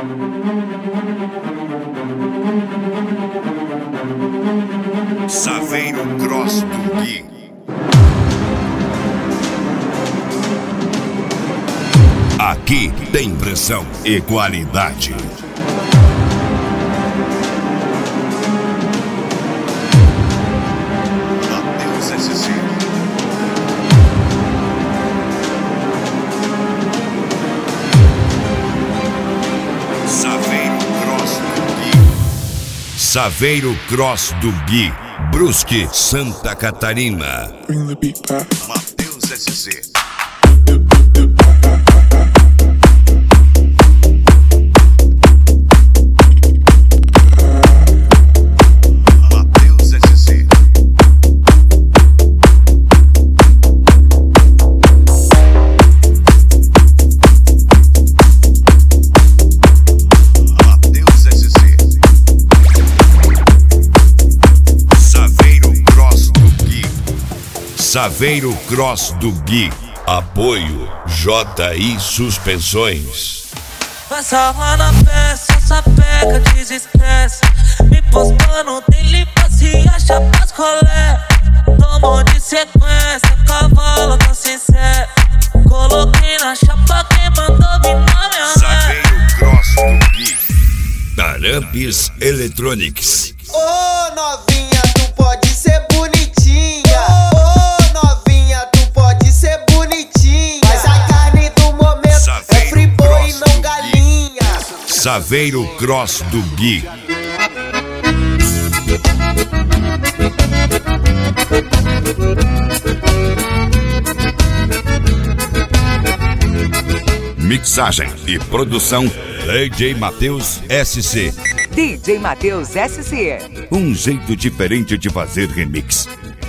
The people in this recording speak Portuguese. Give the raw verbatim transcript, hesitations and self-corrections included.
Saveiro Cross do Gui. Aqui tem pressão e qualidade. Matheus S C. Saveiro Cross do Gui. Saveiro Cross do Gui. Brusque, Santa Catarina. Bring the beat back. Matheus S C. Saveiro Cross do Gui. Apoio J I Suspensões. Passa lá na peça, essa peca desestressa. Me postando, dele se acha pras colé. Tomou de sequência, cavalo tá sincero. Coloquei na chapa quem mandou vir na minha Saveiro Cross do Gui. Tarampes Electronics. Ô oh, novinha, tu pode ser bonitinha. É free boy e não galinha. Saveiro Cross do Gui. Mixagem e produção D J Matheus S C. D J Matheus S C. Um jeito diferente de fazer remix.